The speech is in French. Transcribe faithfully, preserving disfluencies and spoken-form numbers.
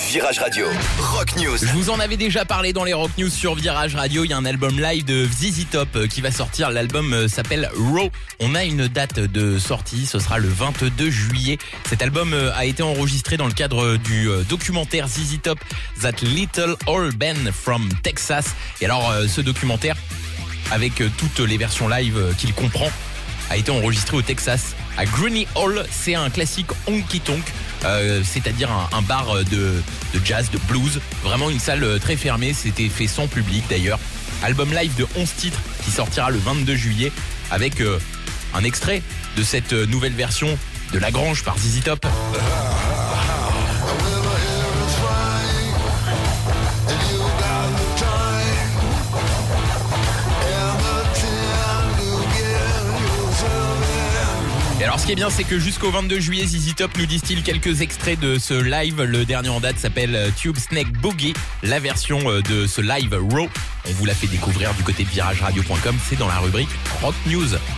Virage Radio, Rock News. Je vous en avais déjà parlé dans les Rock News sur Virage Radio. Il y a un album live de Z Z Top qui va sortir. L'album s'appelle Raw. On a une date de sortie, ce sera le vingt-deux juillet. Cet album a été enregistré dans le cadre du documentaire Z Z Top, That Little Old Band from Texas. Et alors ce documentaire, avec toutes les versions live qu'il comprend, a été enregistré au Texas, à Greeny Hall. C'est un classique honky tonk, euh, c'est-à-dire un, un bar de, de jazz, de blues. Vraiment une salle très fermée, c'était fait sans public d'ailleurs. Album live de onze titres qui sortira le vingt-deux juillet avec euh, un extrait de cette nouvelle version de La Grange par Z Z Top. Et alors ce qui est bien, c'est que jusqu'au vingt-deux juillet, Z Z Top nous distille quelques extraits de ce live. Le dernier en date s'appelle Tube Snake Boogie. La version de ce live Raw, on vous l'a fait découvrir du côté de virage radio point com. C'est dans la rubrique Rock News.